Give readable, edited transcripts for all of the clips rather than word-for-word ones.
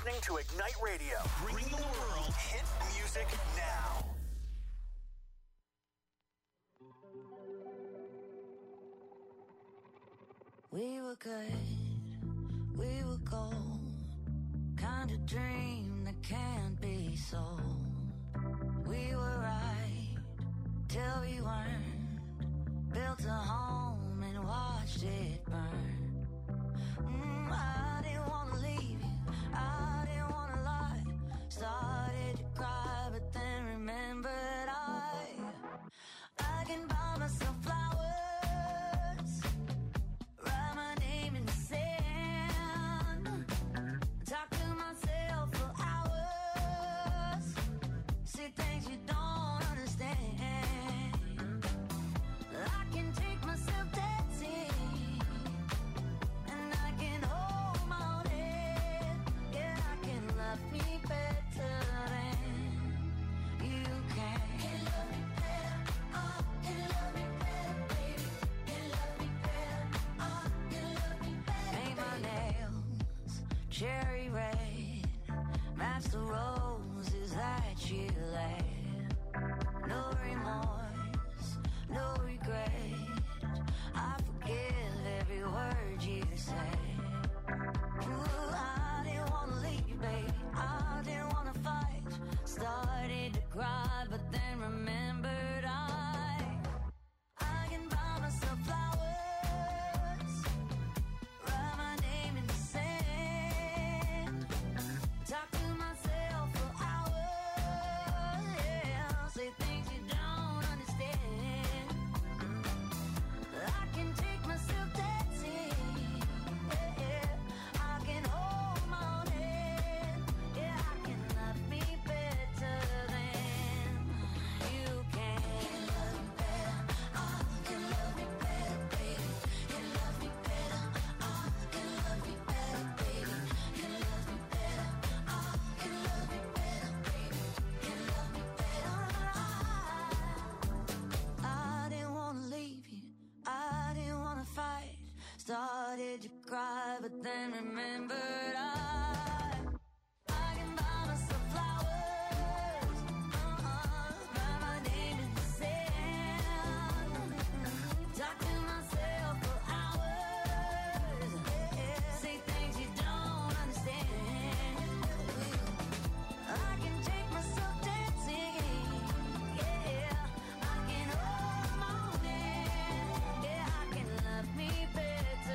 listening to Ignite Radio. Bringing the world hit music now. We were good, we were gold, kind of dream that can't be sold. We were right till we weren't, built a home and watched it burn. I didn't want to leave you, I didn't want to lie, started to cry but then remembered I can buy myself flowers. Started to cry, but then remembered I can buy myself flowers, write my name in the sand, talk to myself for hours, say things you don't understand. I can take myself dancing, yeah, I can hold my own hand, yeah, I can love me better.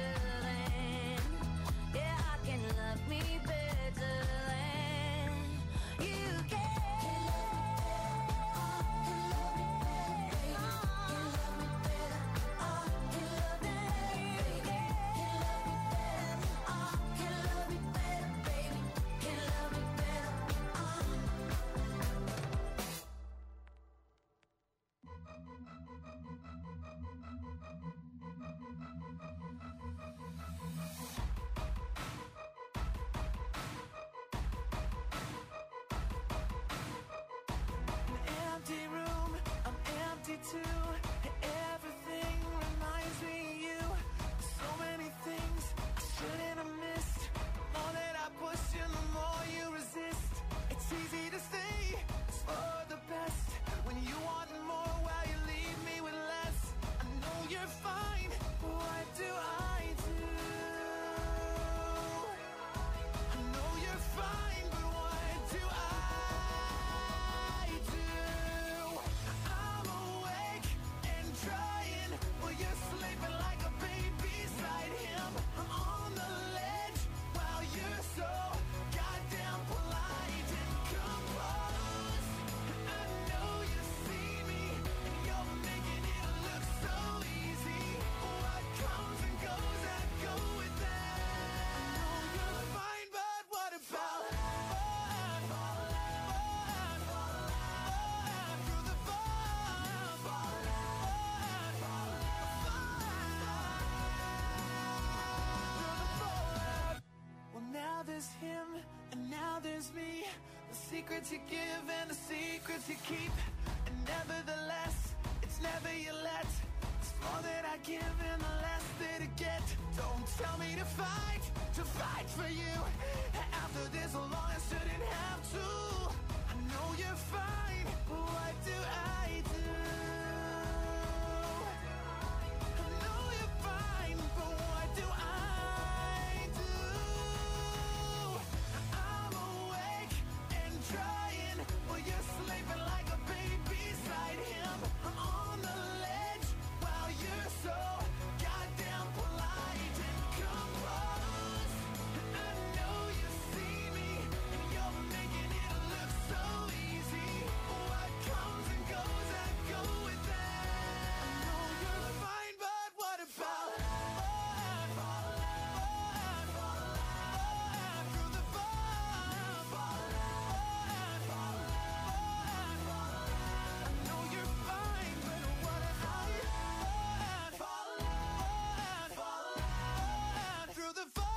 secrets you give and the secrets you keep. And nevertheless, it's never your let. It's more that I give and the less that I get. Don't tell me to fight for you. After this long, I shouldn't have to. I know you're fine, but what do I do? I know you're fine, but what do I do? I'm awake and trying, while you're sleeping like a baby beside him. I'm on the ledge while you're so goddamn polite and composed. I know you see me, and you're making it look so easy. What comes and goes, I go with that. I know you're fine, but what about through the fun? I know you're fine, but what about through the fun?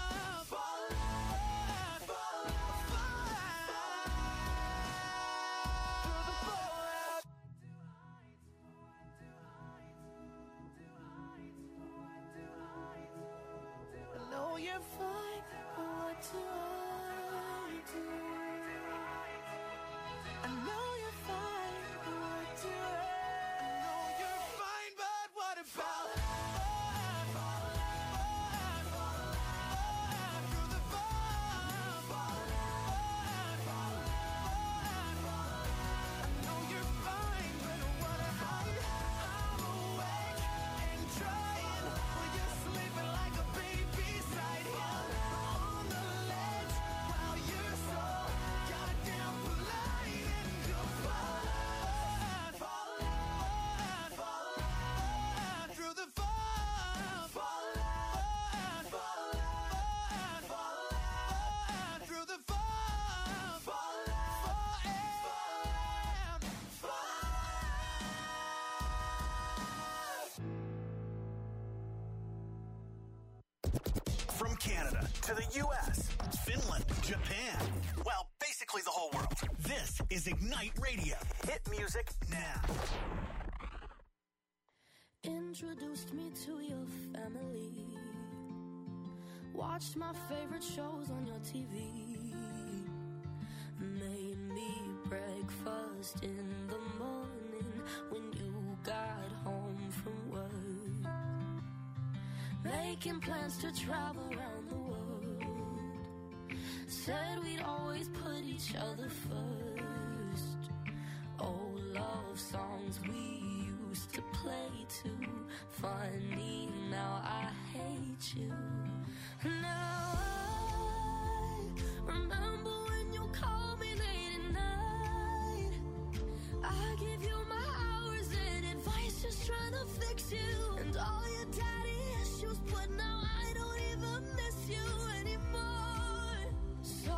I know you're fine, but what do I do? I know you're fine, but what do I know you're fine, but what about through the fun? I know you're fine, but what about I'm awake and trying, while you're sleeping like a baby beside him. On the ledge while you're so goddamn polite and goodbye. Through the fun. Through the fun. From Canada to the U.S., Finland, Japan. Well, basically the whole world. This is Ignite Radio. Hit music now. Introduced me to your family. Watched my favorite shows on your TV. Made me breakfast in the morning when you got home from work. Making plans to travel around the world. Said we'd always put each other first. Old love songs we used to play too. Funny, now I hate you. Now I remember when you called me late at night. I give you my hours and advice, just trying to fix you. And all your daddy issues, but now I don't even miss you anymore. So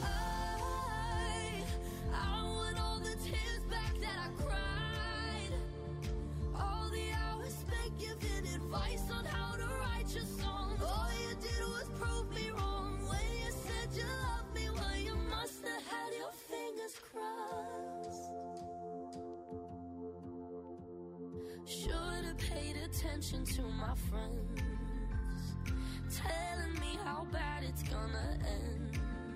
I want all the tears back that I cried. All the hours spent giving advice on how to write your songs. All you did was prove me wrong when you said you loved me. Well, you must have had your fingers crossed. Should have paid attention to my friends, telling me how bad it's gonna end.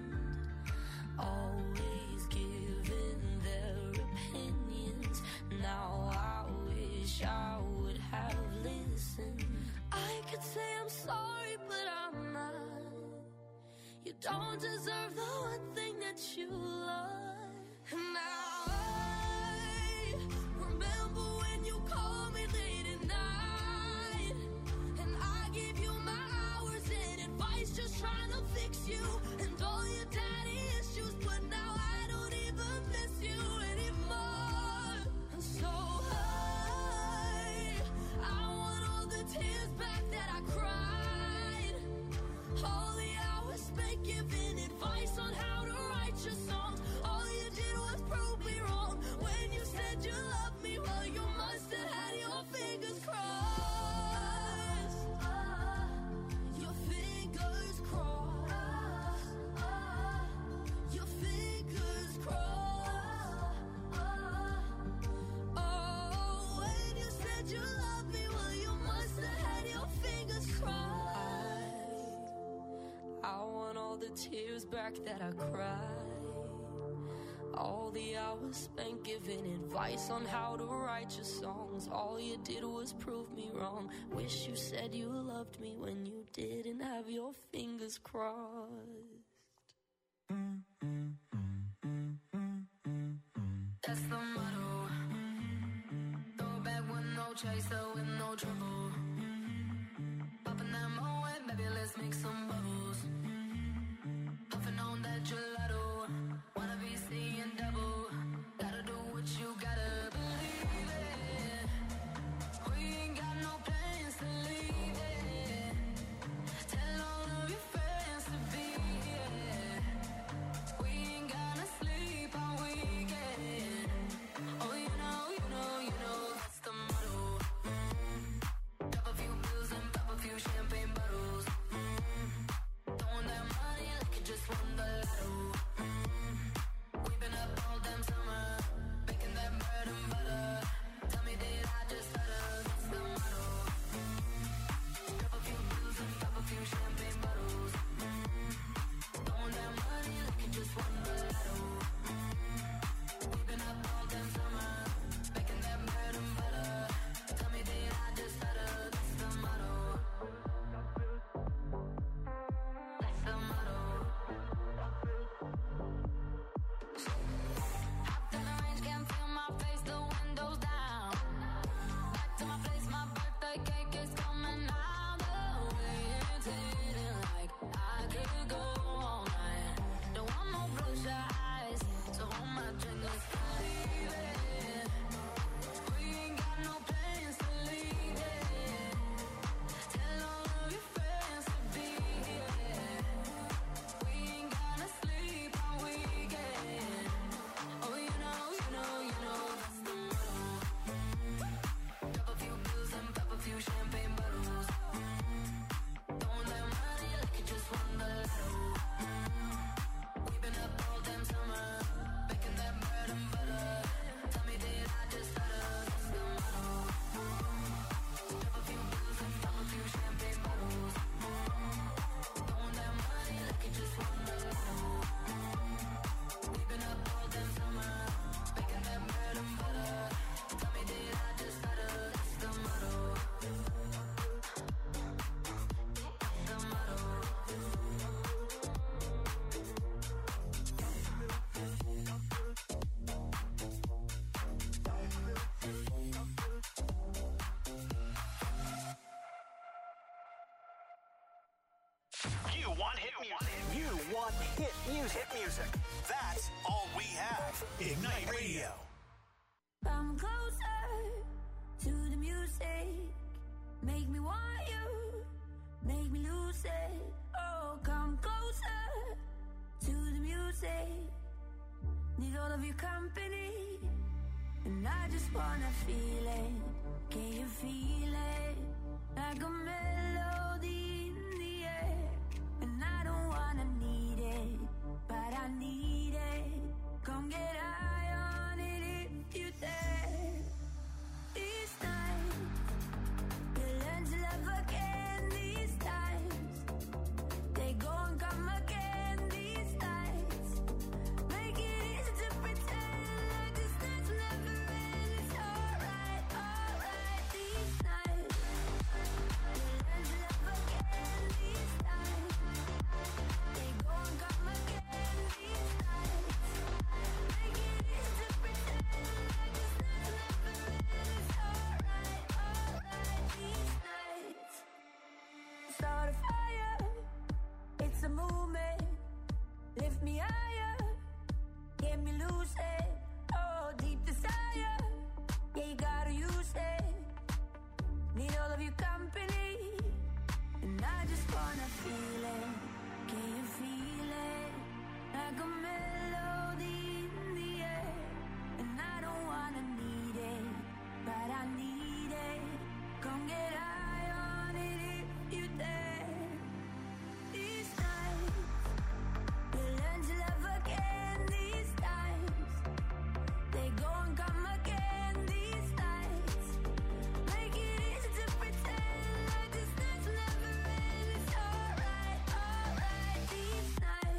Always giving their opinions. Now I wish I would have listened. I could say I'm sorry, but I'm not. You don't deserve the one thing that you love. And now I remember when you called me late at night. And I gave you my hours and advice, just trying to fix you. And all your daddy issues, but now I don't even miss you anymore. And so I want all the tears back that I cried. All the hours spent giving advice on how to write your songs. All you did was prove me tears back that I cried. All the hours spent giving advice on how to write your songs. All you did was prove me wrong. Wish you said you loved me when you didn't have your fingers crossed. That's the motto. Throw back with no chaser, with no trouble. Popping that Moet, baby, let's make some bubbles. Puffing on that gelato. Wanna be seeing double. Gotta do what you gotta believe it. We ain't got no plans to leave it. Tell all of your friends to be here. We ain't gonna sleep all weekend. Oh, you know, that's the motto. Drop a few pills and pop a few champagne bottles. Throwing that money like you just won the lotto. We've been up all damn summer, making that bread and butter. Tell me, did I just stutter? That's the motto. Drop a few pills and pop a few champagne bottles. Throwing that money like you just won the lotto. We've been up all damn summer, making that bread and butter. Tell me, did I just stutter? That's the motto. That's the motto. Hopped in the range, can't feel my face, the windows down. Back to my place, my birthday cake is coming out the way. It's hitting like I could go all night. Don't want no bloodshot eyes, so hold my drink, let's leave it. We ain't got no plans to leave it. Tell all of your friends to be here. We ain't gonna sleep all weekend. Oh, you know, that's the motto. Drop a few pills and pop a few champagne bottles. Throwing that money like you just won the lotto. We've been up all damn summer, making that bread and butter. Tell me, did I just stutter? That's the motto. Drop a few pills and pop a few champagne bottles. Throwing that money like you just won the lotto. We've been up all damn summer, making that bread and butter. Tell me, did I just stutter? That's the motto. That's the motto. You want hit music. You want hit music. Hit music. That's all we have. Ignite Radio. Come closer to the music. Make me want you. Make me lose it. Oh, come closer to the music. Need all of your company. And I just wanna feel it. Can you feel it? Like a melody in the air. And I don't wanna need it, but I need it. Come get high on it if you dare. These times, you learn to love again. These times, they go and come again. These nights, make it easy to pretend like this night's never end. It's alright. These nights, you learn to love again. These times, they go and come again. These nights, make it easy to pretend like this night's never end. It's alright. These nights, start a fire. It's a movement. Lift me higher. Get me lucid. Oh, deep desire. Yeah, you gotta use it. Need all of your company. And I just wanna feel it. Can you feel it? Like a melody in the air. And I don't wanna need it, but I need it. Come get high on it if you dare. These nights, you learn to love again. These times, they go and come again. These nights, make it easy to pretend like this night's never end. It's alright. These nights.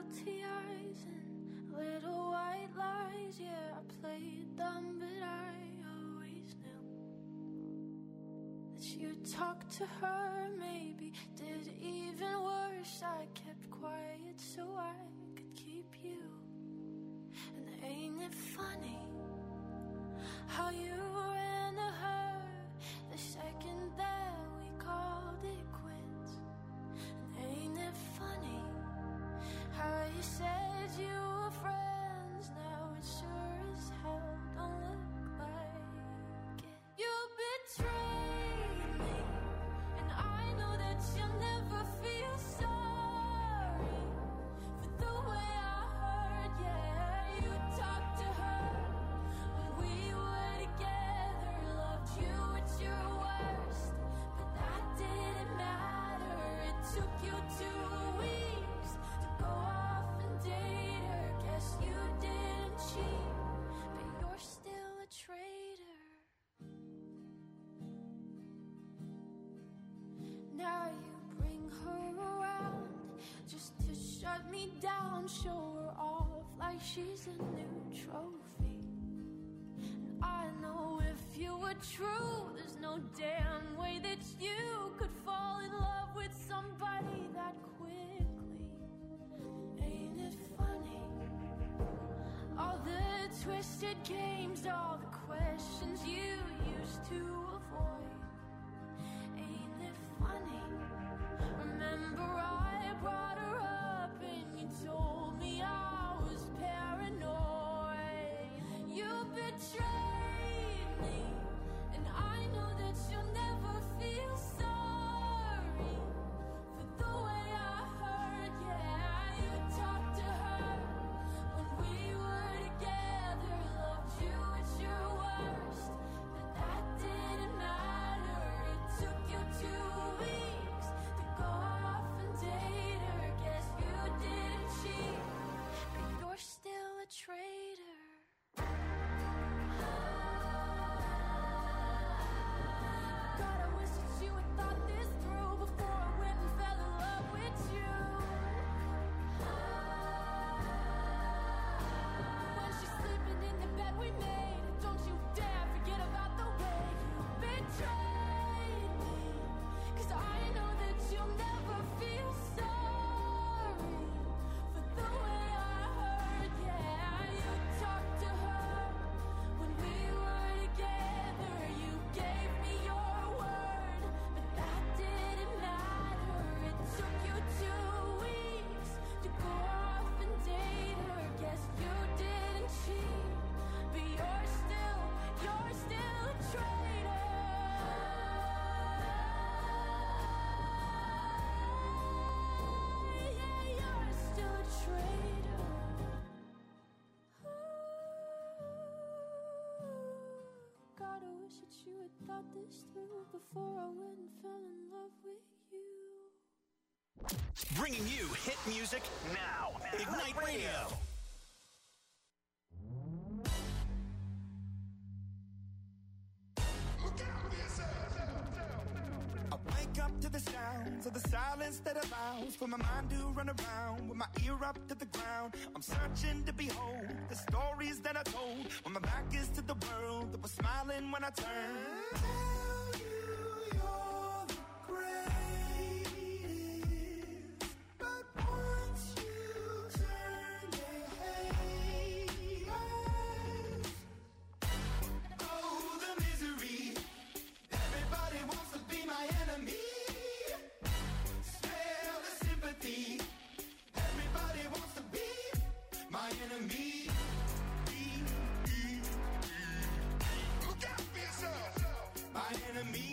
guilty eyes and little white lies. Yeah, I played dumb, but I always knew that you'd talk to her, maybe did even worse. I kept quiet so I could keep you. And ain't it funny how you ran to her the second that we called it quits? And ain't it funny how you said you were friends? Now it sure as hell don't look like it. You betrayed me, and I know that you'll never feel sorry for the way I hurt. Yeah, you talked to her when we were together, loved you at your worst, but that didn't matter. It took you 2 weeks to go off and date her. Guess you didn't cheat, but you're still a traitor. Now you bring her around just to shut me down, show her off like she's a new trophy. And I know if you were true, there's no damn way that you could fall in love with somebody that quickly. Ain't it funny? All the twisted games, all the questions you used to avoid. Ain't it funny? Remember I brought her up and you told me I was paranoid. You betrayed me, and I know that you'll never feel sorry for the way I hurt. Yeah, you talked to her when we were together, loved you at your worst, but that didn't matter. It took you 2 weeks to go off and date her. Guess you didn't cheat, but you're still a traitor. God, I wish that you had thought this through before I went and fell in love with you. When she's sleeping in the bed we made, don't you dare forget about the way you betrayed me. 'Cause I know that you'll never feel sorry for the way I hurt. Yeah, you talked to her when we were together. You gave me your word, but that didn't matter. It took you 2 weeks to go off and date her. Guess you didn't cheat, but you're still a traitor. Yeah, you're still a traitor. God, I wish that you had thought this through before I went and fell in love with you. Bringing you hit music now. Ignite Radio. I wake up to the sounds of the silence that allows for my mind to run around with my ear up to the ground. I'm searching to behold the stories that I told when my back is to the world that was smiling when I turned. Tell you you're the greatest, but once you turn, they hate us. Oh, the misery. Everybody wants to be my enemy. Smell the sympathy. Everybody wants to be my enemy. Look out for yourself. My enemy.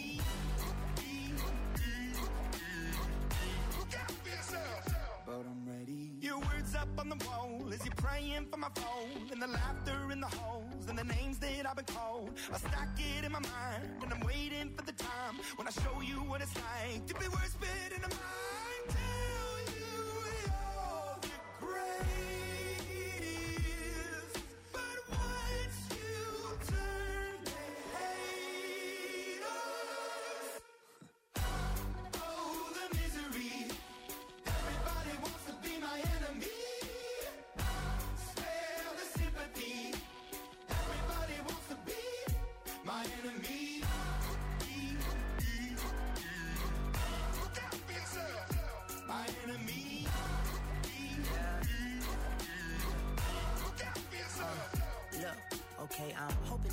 Look out for yourself. But I'm ready. Your words up on the wall as you're praying for my phone, and the laughter in the halls and the names that I've been called. I stack it in my mind and I'm waiting for the time when I show you what it's like to be worse fit in a mind. Tell you you're the greatest, but once you turn, they hate us. Oh, the misery. Everybody wants to be my enemy.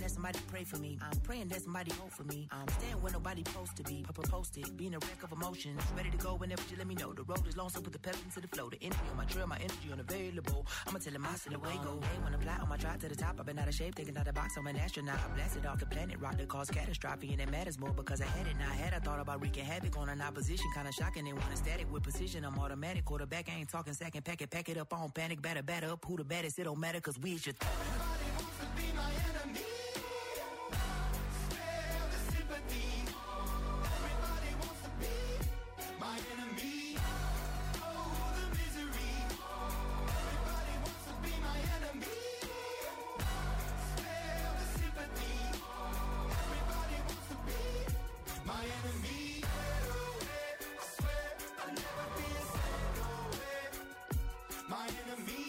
that somebody pray for me. I'm praying that somebody hope for me. I'm staying where nobody supposed to be. Posted, being a wreck of emotions. Ready to go whenever you let me know. The road is long, so put the pedal into the flow. The energy on my trail, my energy unavailable. I'ma tell him I still away go. Hey, when I fly on my drive to the top, I've been out of shape, thinking out the box. I'm an astronaut. I blasted off the planet, rock that caused catastrophe, and it matters more because I had it. Now I had I thought about wreaking havoc on an opposition, kinda shocking. They want a static with precision. I'm automatic, quarterback. I ain't talking second packet, pack it up on panic, batter up. Who the baddest? It don't matter, cause we is your Everybody wants to be my enemy. Spare the sympathy. Everybody wants to be my enemy. Oh, the misery. Everybody wants to be my enemy. Spare the sympathy. Everybody wants to be my enemy. I swear I'll never be a second away. My enemy.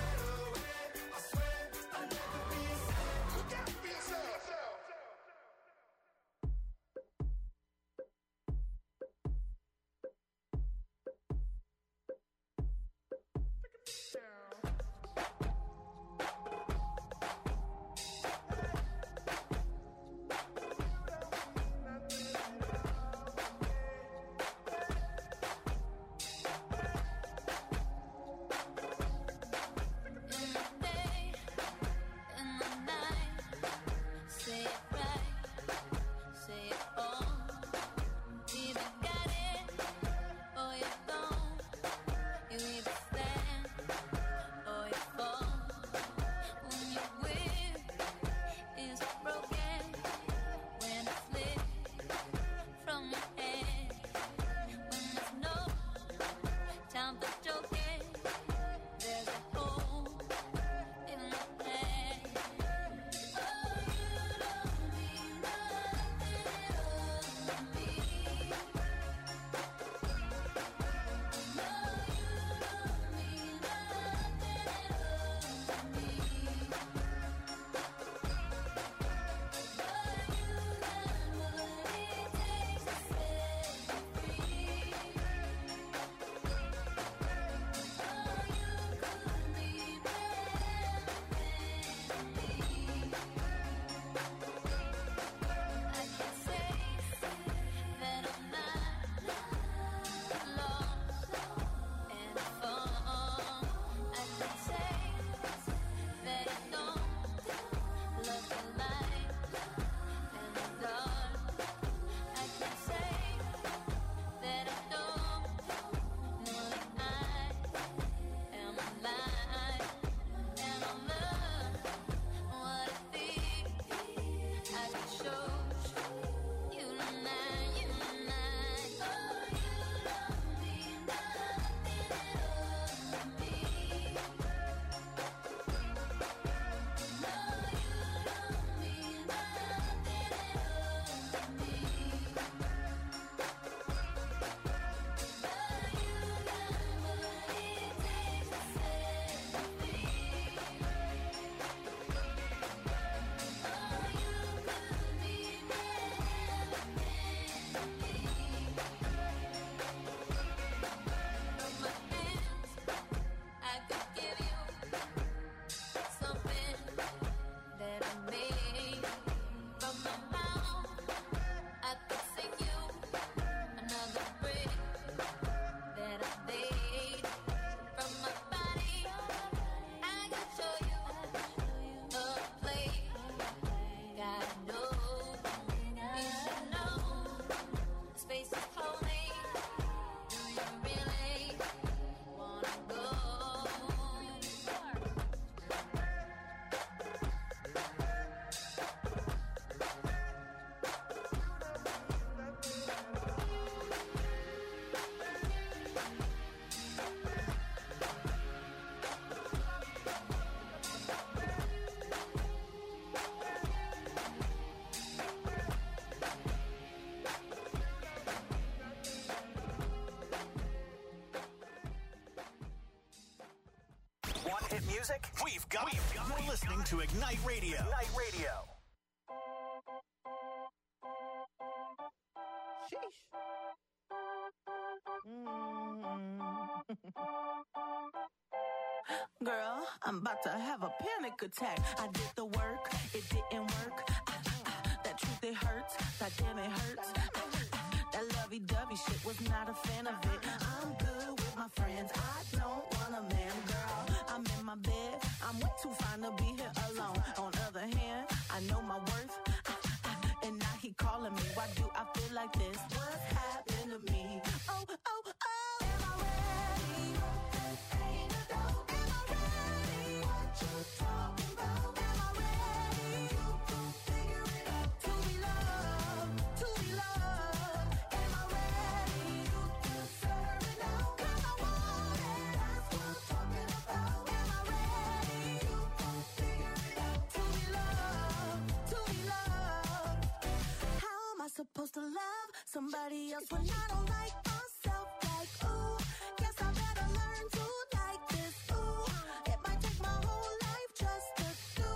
Hit music? We've got You're listening to Ignite Radio. Ignite Radio. Sheesh. Girl, I'm about to have a panic attack. I did the work, it didn't work. That truth, it hurts. That damn, it hurts. That lovey-dovey shit, was not a fan of it. I'm good with my friends. I don't want a man, girl. I'm in my bed. I'm way too fine to be here alone. On the other hand, I know my worth. And now he calling me. Why do I feel like this? What's happened to me? Oh, oh, oh. Am I ready? Ain't a doubt. Am I ready? What you talking about? Am I ready? You gon' figure it out. To be loved, to be loved. Am I ready? You deserve it now. 'Cause I want it. That's what I'm talking about. Am I ready? You gon' figure it out. To be loved, to be loved. How am I supposed to love somebody else when I don't like myself? Like, ooh, guess I better learn to like this. Ooh, it might take my whole life just to do.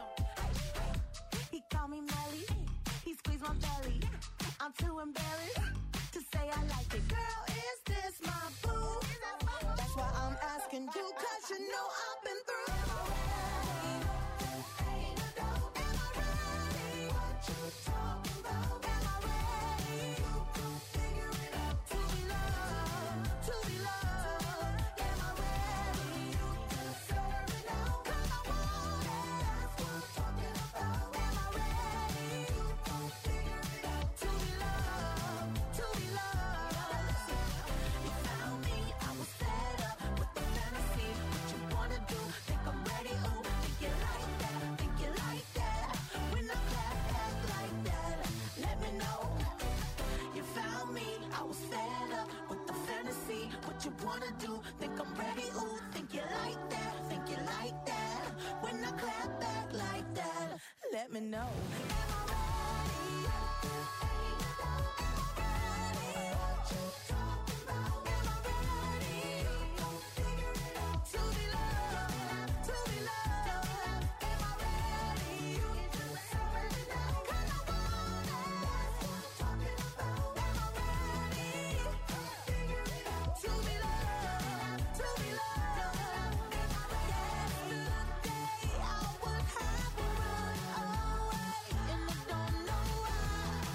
He called me Melly, he squeezed my belly. I'm too embarrassed to say I like it. Girl, is this my boo? That's why I'm asking you, 'cause you know I've been through. Am I ready? Ain't a doubt. Am I ready? What you talking about? Am I ready? You gon' figure it out. To be loved, to be loved. Am I ready? You deserve it now. 'Cause I want it. That's what I'm talking about. Am I ready? You gon' figure it out. To be loved, to be loved. You found me, I was fed up with the fantasy. What you wanna do? Think I'm ready? Ooh, think you like that? Think you like that? When I clap back like that, let me know. You found me, I was fed up with the fantasy. What you wanna do? Think I'm ready? Ooh, think you like that? Think you like that? When I clap back like that, let me know. Am I ready? Ain't a doubt. Am I ready? What you talking about? Am I ready? You gon' figure it out. To be loved, to be loved. Am I ready? You deserve it now. 'Cause I want it. That's what I'm talking about. Am I ready? You gon' figure it out. To be loved, to be loved. Yesterday I would have run away, and I don't know why.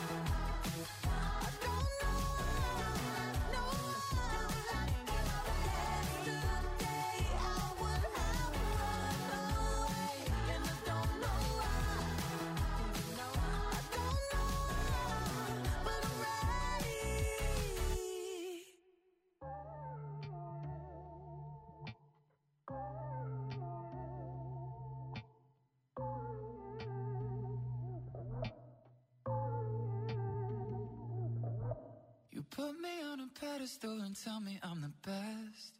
I don't know why. No. Yesterday I would have run away, and I don't know why. I don't know why, but I'm ready. You put me on a pedestal and tell me I'm the best.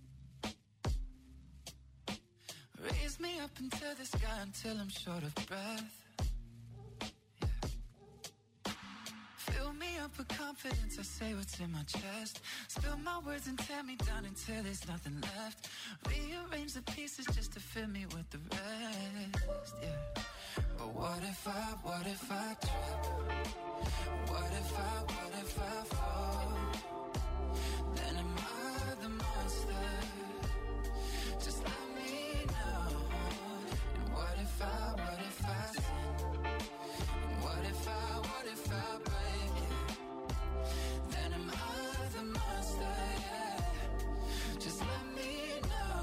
Raise me up into the sky until I'm short of breath. Yeah. Fill me up with confidence, I say what's in my chest. Spill my words and tear me down until there's nothing left. Rearrange the pieces just to fill me with the rest. Yeah. But what if I trip? What if I fall? Then am I the monster? Just let me know. And what if I sin? And what if I break it? Then am I the monster? Yeah. Just let me know.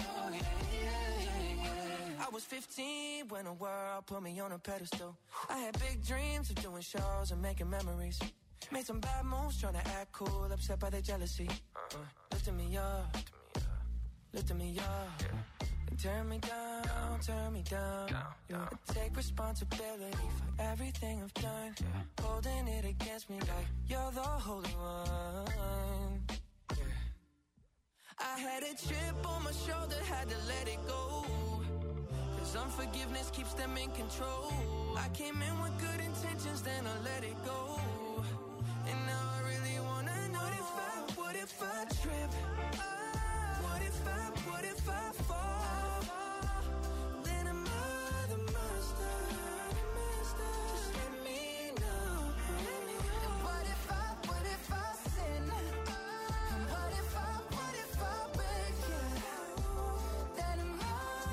Yeah. I was 15 when the world put me on a pedestal. I had big dreams of doing shows and making memories. Made some bad moves trying to act cool, upset by their jealousy. Lifting me up, lifting me up. And turn me down, turn me down. Yeah. I take responsibility for everything I've done. Holding it against me like you're the holy one. I had a chip on my shoulder, had to let it go. 'Cause unforgiveness keeps them in control. I came in with good intentions, then I let it go. And now I really wanna know what if I trip? What if I fall? Then am I the monster? Just let me know. And what if I sin? And what if I break? Yeah. Then am I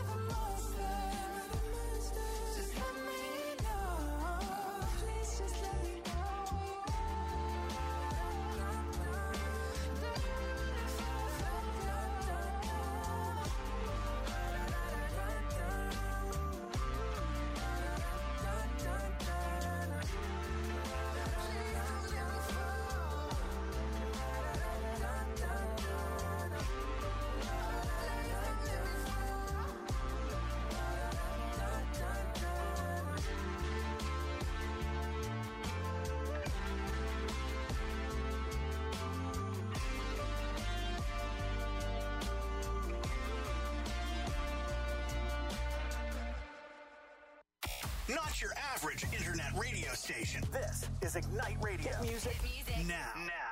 Not your average internet radio station. This is Ignite Radio. Hit music, now.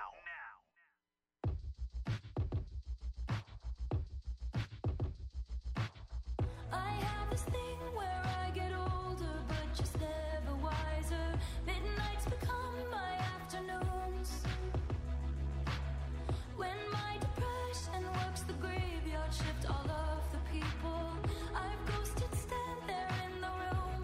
I have this thing where I get older, but just never wiser. Midnights become my afternoons. When my depression works the graveyard shift, all of the people I've ghosted stand there in the room.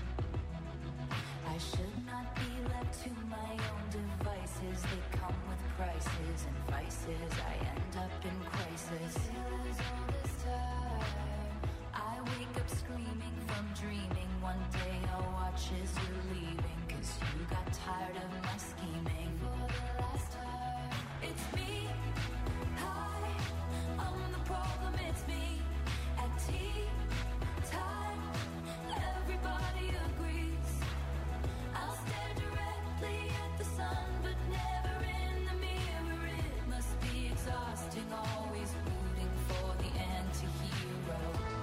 I should not be left to my own devices. They come with prices and vices. I end up in crisis. Still is all this time. I wake up screaming from dreaming. One day I'll watch as you're leaving, 'cause you got tired of my scheming. For the last time, it's me. Hi, I'm the problem, it's me. At tea time, everybody agrees. I'll stare directly at the sun, but never in the mirror. It must be exhausting, always rooting for the anti-hero.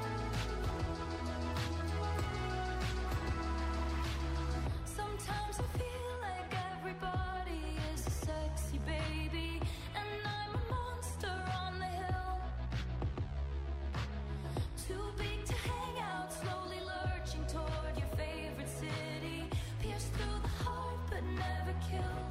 Sometimes I feel like everybody is a sexy baby, and I'm a monster on the hill. Too big to hang out, slowly lurching toward your favorite city. Pierced through the heart, but never killed.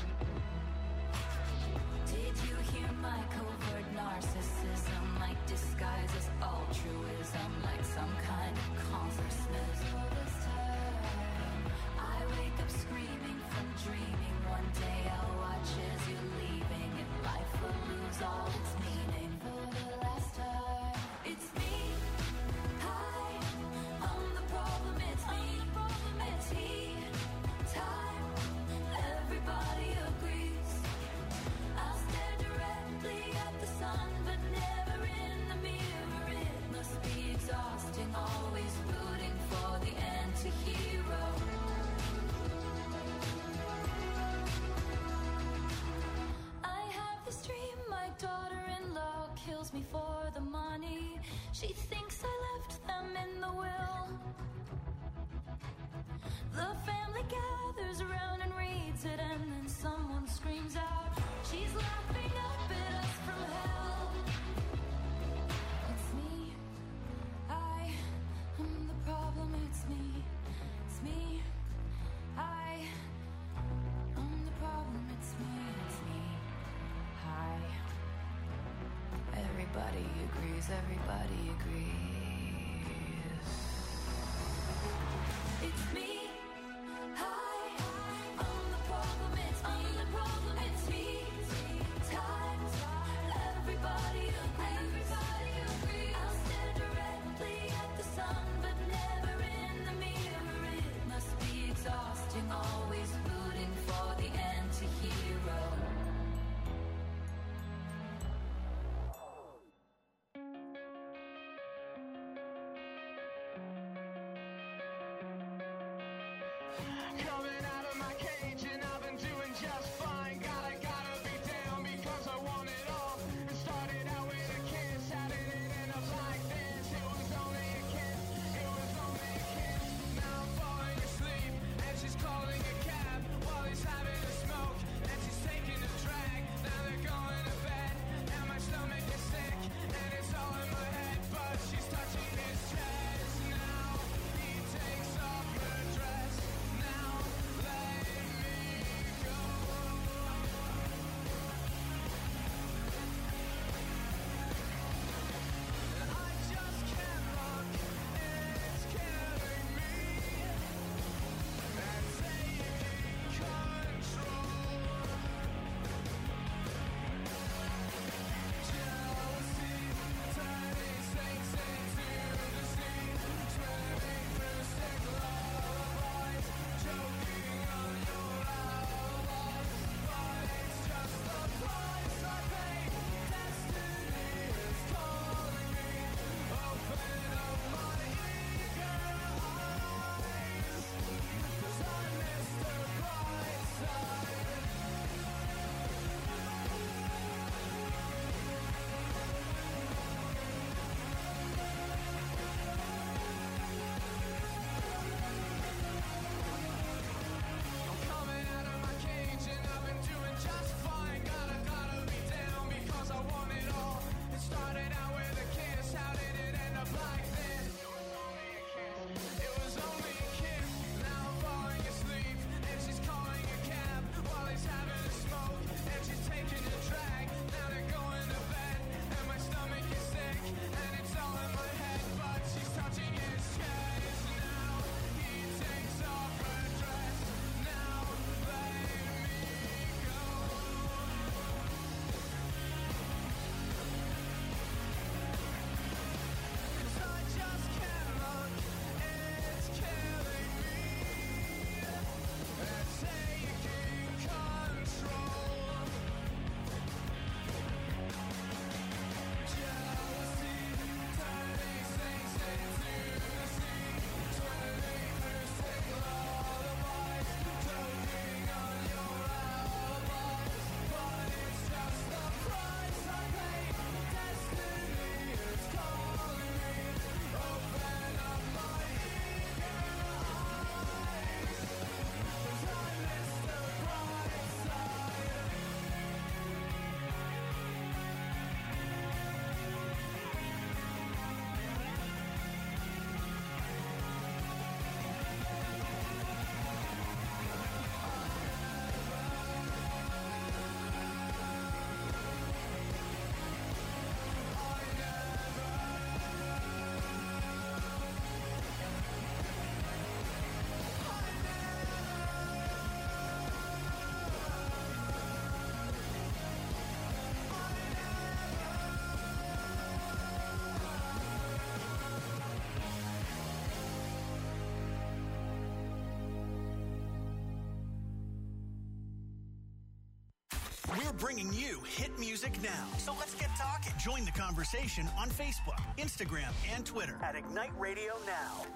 Did you hear my covert narcissism? Like disguise as altruism, like some kind of consciousness. All this time, I wake up screaming from dreaming. One day I'll watch as you're leaving, and life will lose all its meaning. For the last time, it's me. Hi, I'm the problem, it's me. At tea time, everybody agrees. I'll stare directly at the sun, but never in the mirror. It must be exhausting, always rooting for the anti-hero. I have this dream, my daughter-in-law kills me for the money. She thinks I left them in the will. The family gathers around and reads it, and then someone screams out, she's laughing up at us from hell. It's me. I am the problem, it's me. It's me. I am the problem, it's me. It's me. Hi. Everybody agrees, everybody agrees. It's me. Hi, I'm the problem, it's me. I'm the problem, it's me. Time, everybody agrees. I'll stare directly at the sun, but never in the mirror. It must be exhausting, always rooting for the anti-hero. bringing you hit music now. So let's get talking. Join the conversation on Facebook, Instagram, and Twitter at Ignite Radio Now.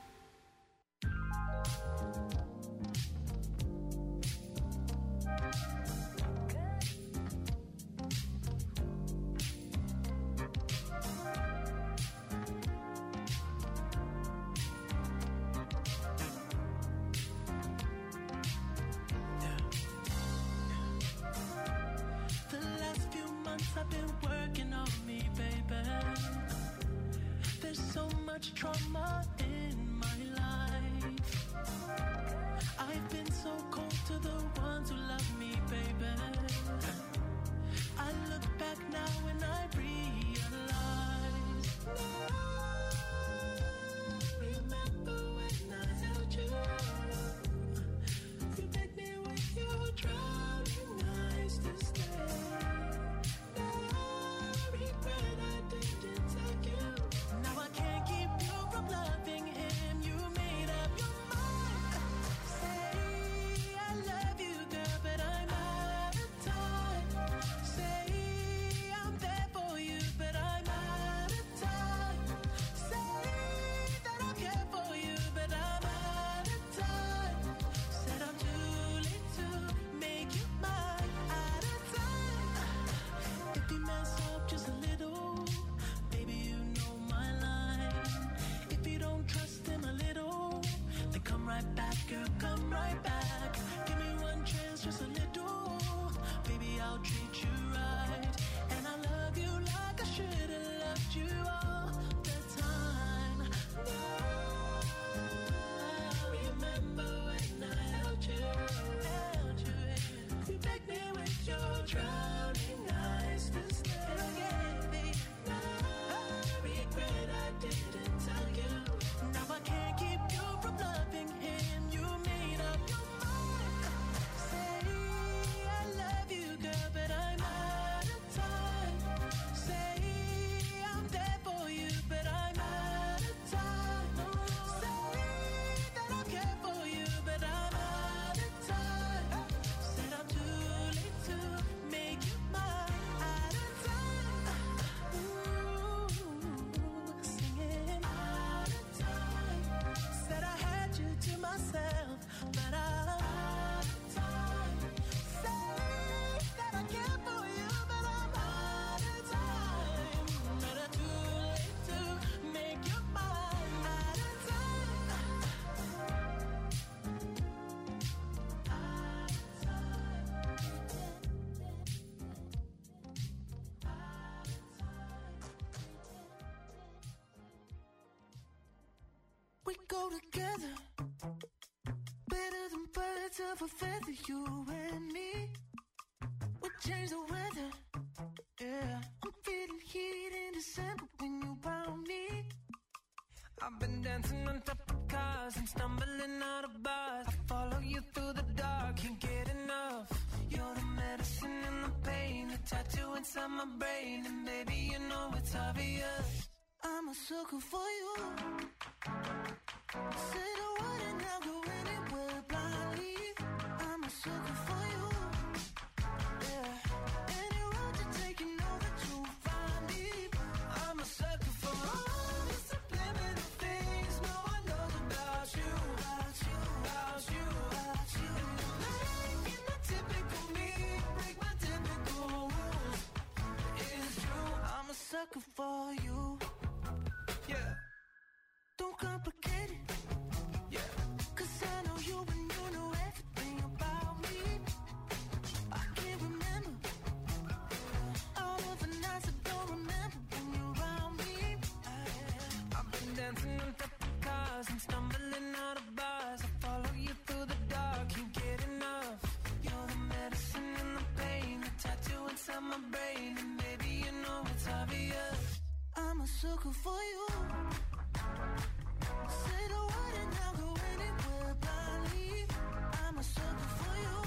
I've been working on me, baby. There's so much trauma in my life. I've been so cold to the ones who love me, baby. I look back now and I realize. Remember when I held you? You begged me with your drowning eyes to stay. Girl, come right back. Give me one chance, just a little. Baby, I'll treat you right. And I love you like I should have loved you all the time. Now, remember when I held you. You begged me with your drowning eyes to stay. Now, I regret I didn't tell you. Now I can't keep you from loving him. We go together, better than birds of a feather, you and me. We change the weather, yeah. I'm feeling heat in December when you found me. I've been dancing on top of cars and stumbling out of bars. I follow you through the dark, can't get enough. You're the medicine and the pain, the tattoo inside my brain. And baby, you know it's obvious, I'm a sucker for you. Say the word and I'll go anywhere blindly. I'm a sucker for you. Yeah. Any road you take, you know that you'll find me. I'm a sucker for all the subliminal things no one knows about you. About you, about you, about you. And you're making the typical me break my typical rules. It's true, I'm a sucker for you. Yeah. Don't complicate it. Yeah. 'Cause I know you and you know everything about me. I can't remember all of the nights I don't remember when you're around me. I've been dancing on top of cars and stumbling out of bars. I follow you through the dark, can't get enough. You're the medicine and the pain, the tattoo inside my brain. And baby, you know it's obvious, I'm a sucker for you. Say the word and I'll go anywhere blindly. I'm a sucker for you.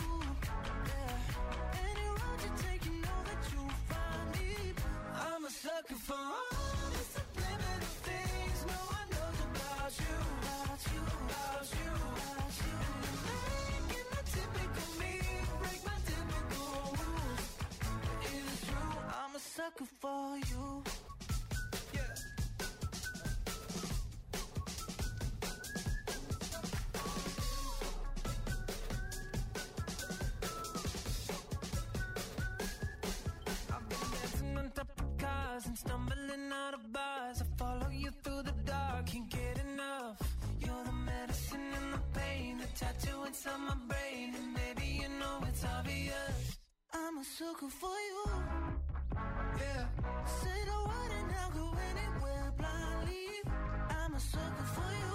Yeah. Any road you take, you know that you'll find me. I'm a sucker for all the subliminal things no one knows about you. About you, about you, about you. And you're making the typical me break my typical rules. sucker for you. Yeah. I've been dancing on top of cars and stumbling out of bars. I follow you through the dark, can't get enough. You're the medicine and the pain, the tattoo inside my brain, and baby you know it's obvious. I'm a sucker for you. Yeah. Say the word and I'll go anywhere blindly. I'm a sucker for you.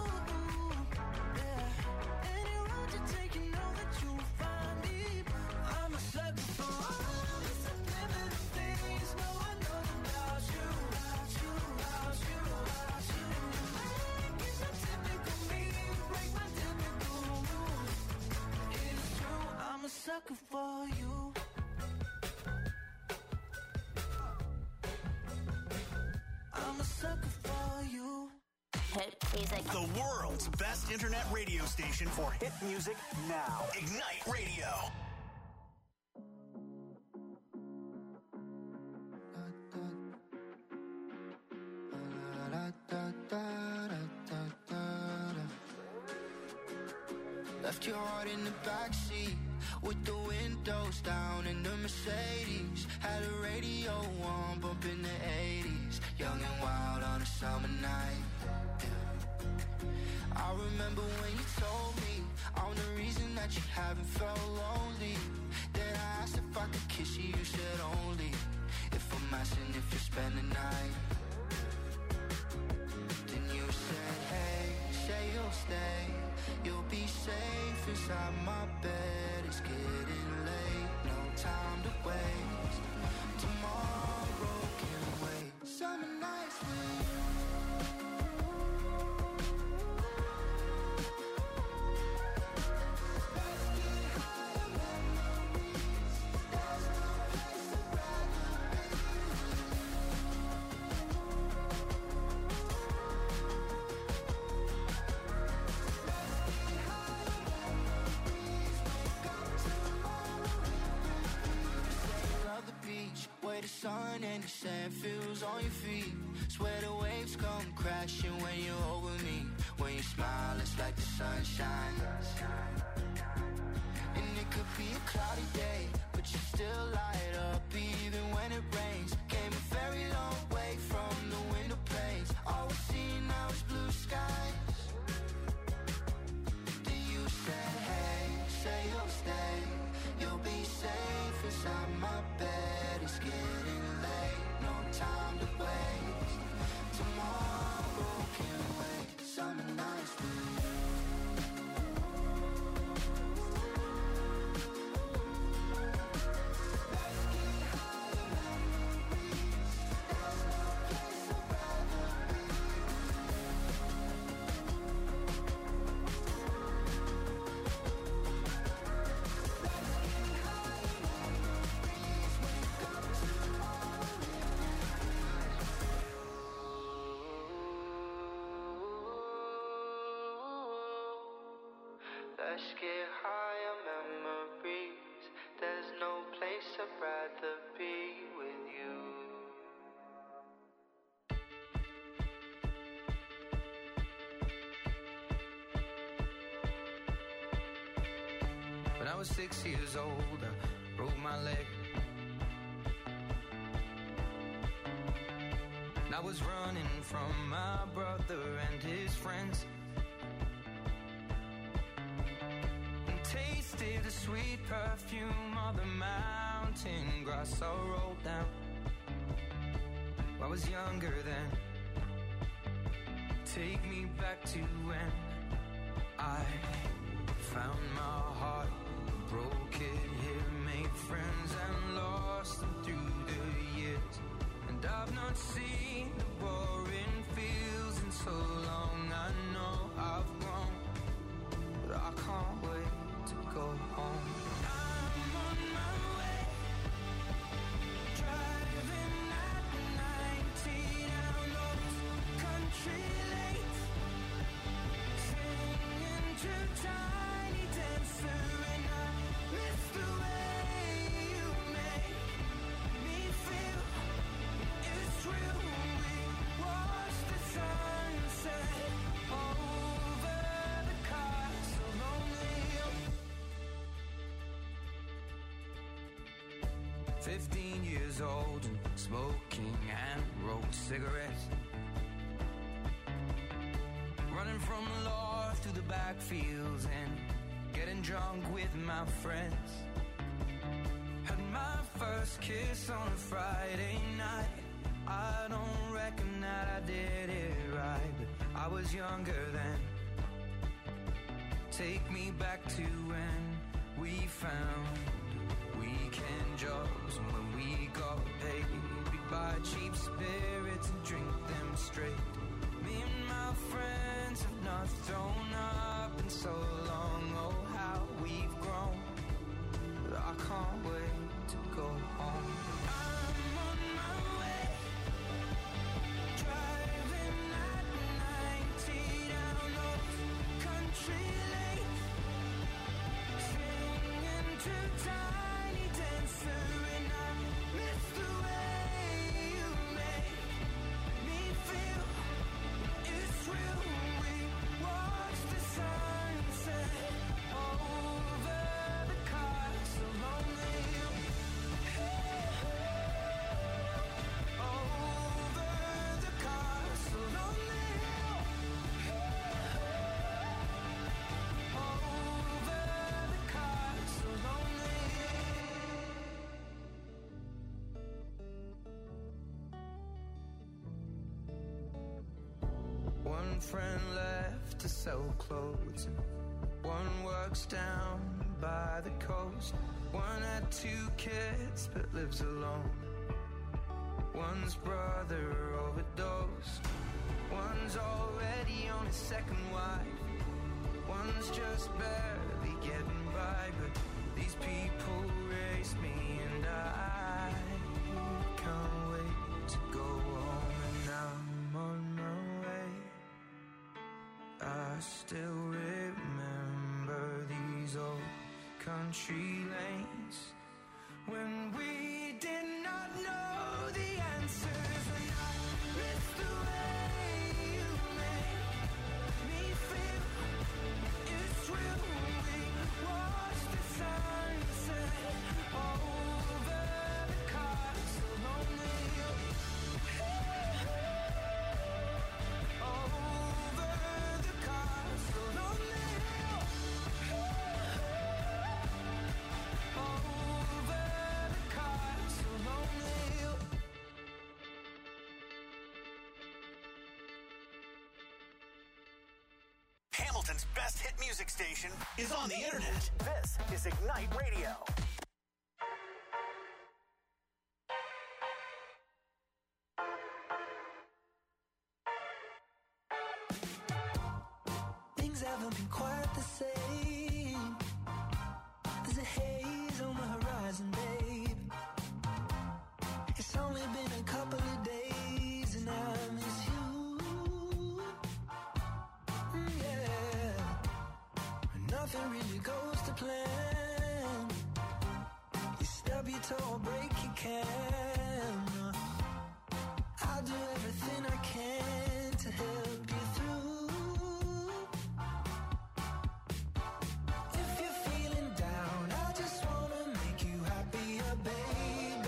Yeah. Any road you take, you know that you'll find me. I'm a sucker for all the subliminal things no one knows about you. About you, about you, about you. Like it's a typical me, break my typical rules. It's true, I'm a sucker for you. I'm a sucker for you. Hit music. The world's best internet radio station for hit music now. Ignite Radio. Left your heart in the backseat with the windows down in the Mercedes. Had a radio on, bumping the 80s. Young and wild on a summer night. Yeah. I remember when you told me I'm the reason that you haven't felt lonely. Then I asked if I could kiss you, you said only if I'm asking if you spend the night. Then you said, hey, say you'll stay. You'll be safe inside my bed. It's getting late, no time to waste. Tomorrow can wait. Summer nights with you. Let's get higher memories. There's no place I'd rather be with you. Where the sun and the sand feels on your feet. Swear the waves come crashing when you're over me. When you smile, it's like the sunshine. And it could be a cloudy day, but you still light up even when it rains. Came a very long way from the window panes. All we see now is blue skies. Then you said, hey, say you'll stay. You'll be safe inside my bed. It's getting late, no time to waste. Tomorrow can wait. Summer nights with you. Let's get higher memories. There's no place I'd rather be with you. Let's get higher memories. Wake up tomorrow. Let's get higher memories. There's no place I'd rather be with you. When I was 6 years old, I broke my leg. And I was running from my brother and his friends. And tasted the sweet perfume of the mountain grass I rolled down. I was younger then. Take me back to when I found my heart, broke it here, made friends and lost them through the years. And I've not seen the boring fields in so long. I know I've grown, but I can't wait to go home. I'm on my way, driving at 90 down those country lanes, singing to Tiny Dancer, and I miss the way you make me feel years old and smoking and rolled cigarettes. Running from the law through the backfields and getting drunk with my friends. Had my first kiss on a Friday night. I don't reckon that I did it right, but I was younger then. Take me back to when we found weekend jobs, and when we got paid, we'd buy cheap spirits and drink them straight. Me and my friends have not thrown up in so long. Oh, how we've grown, but I can't wait to go home. I'm on my way, driving at 90 down those country lanes, singing to Tiny Dancer, and I miss the way you make me feel. It's real. We watch the sunset over the castle on the hill. Over the castle on the hill. Over the castle on the hill. One friend left to sell clothes, and one works down by the coast. One had 2 kids but lives alone. One's brother overdosed. One's already on his second wife. One's just barely getting by, but these people raised me, and I can't wait to go home. And I'm on my way. I still remember these old country lanes when we did not know the answers, and I miss the way you make me feel. It's real. We watch the sunset over the castle on the hill. Over the castle on the hill. Over the castle on the hill. Hamilton's best hit music station is on the internet. This is Ignite Radio. Things haven't been quite the same. There's a haze on the horizon, babe. It's only been a couple of days and I miss you. Yeah. Nothing really goes to plan. You stub your toe or break your can. I'll do everything I can to help you through. If you're feeling down, I just wanna make you happier, baby.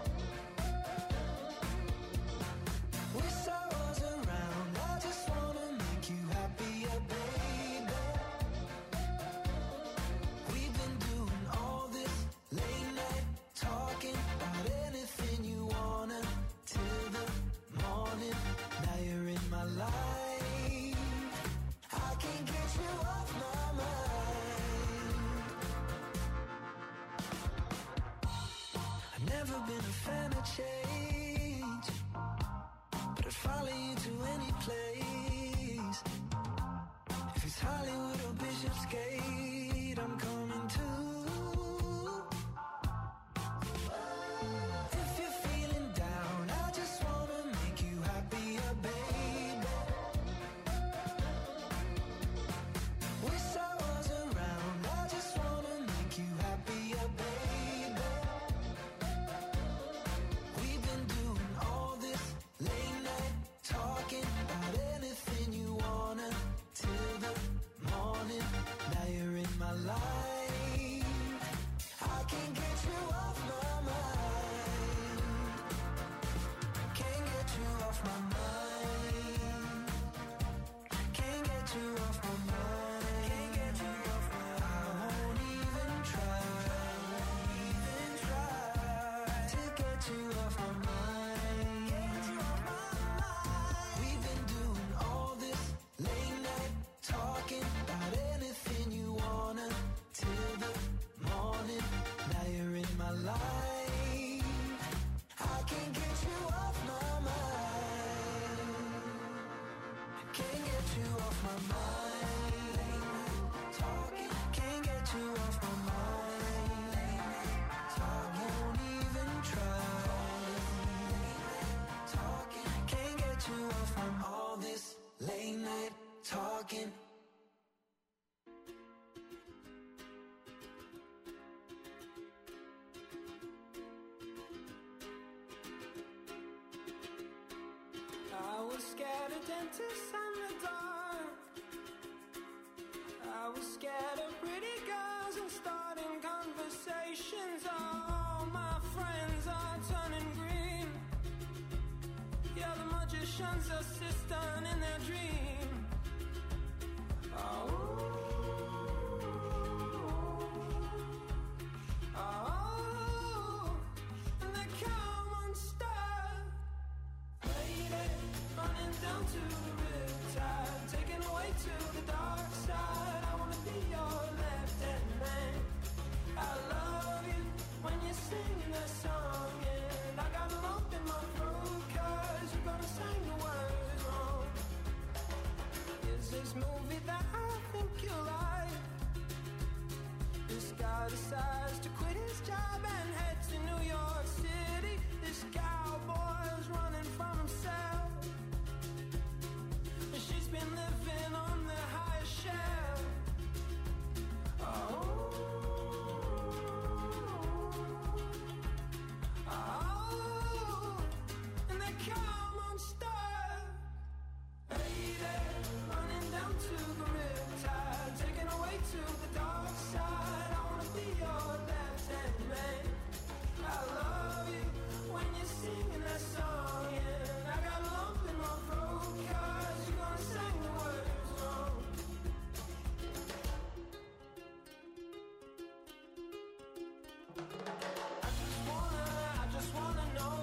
Wish I was around, I just wanna make you happier, baby. We've been doing all this late night talking about anything you wanna till the morning. Now you're in my life. I can't get you off my mind. I've never been a fan of change, but I'd follow you to any place. If it's Hollywood or Bishopsgate, I'm coming too. If you're feeling down, I just wanna make you happier, baby. Wish I was around, I just wanna make you happier, baby. was scared of dentists and the dark. I was scared of pretty girls and starting conversations. All my friends are turning green. Yeah, the magician's assistant in their dream. Oh, and they come unstuck. Lady, running down to the riptide, taken away to the dark side. I wanna be your left-hand man. I love you when you're singing that song, and I got a lump in my throat 'cause you're gonna sing the words wrong. Is this movie that I think you like? This guy decides to quit his job and head to New York City. This cowboy's running from himself. She's been living on the highest shelf. Oh, and they come unstuck. Lady, running down to the riptide, taken away to the dark side. I wanna be your left-hand man. I love you when you're singing that song, and I got a lump in my throat 'cause you're gonna sing the words wrong. I just wanna know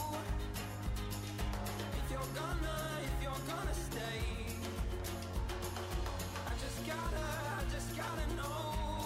if you're gonna stay. I just gotta know.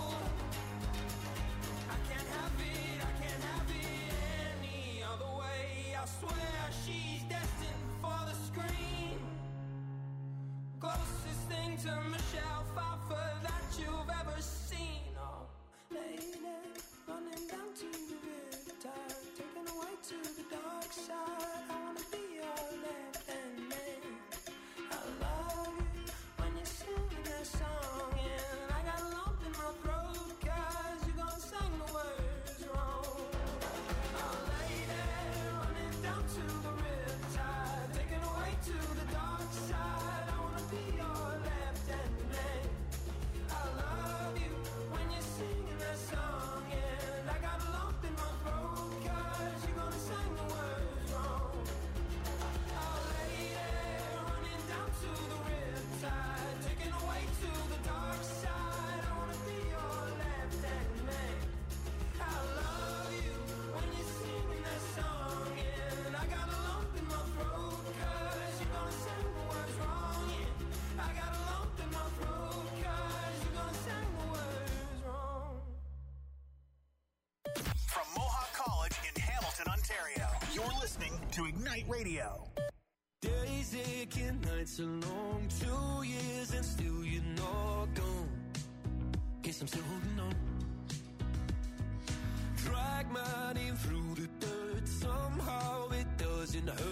I can't have it any other way. I swear she's destined for the screen. Closest thing to Michelle Pfeiffer that you've ever seen. Oh, lady, running down to the riptide, taken away to the dark side. I wanna be your left-hand man. I love you when you're singing that song, and I got a lump in my throat 'cause you're gonna sing the words wrong. Oh, lady, running down to the riptide, taken away to the dark side. I wanna be your left-hand man. I love you when you're singing that song, and I got a lump in my throat 'cause you're gonna sing the words wrong. Oh, lady, running down to the riptide, taken away to the dark side. I wanna be your left-hand man. I love you when you're singing that song, and I got a lump in my throat 'cause you're gonna sing the words wrong. Yeah, I got a lump in my throat 'cause you're gonna sing the words wrong. From Mohawk College in Hamilton, Ontario, you're listening to Ignite Radio. Days aching, nights are long, 2 years and still you're not gone. Guess I'm still holding on. Drag my name through the dirt, somehow it doesn't hurt.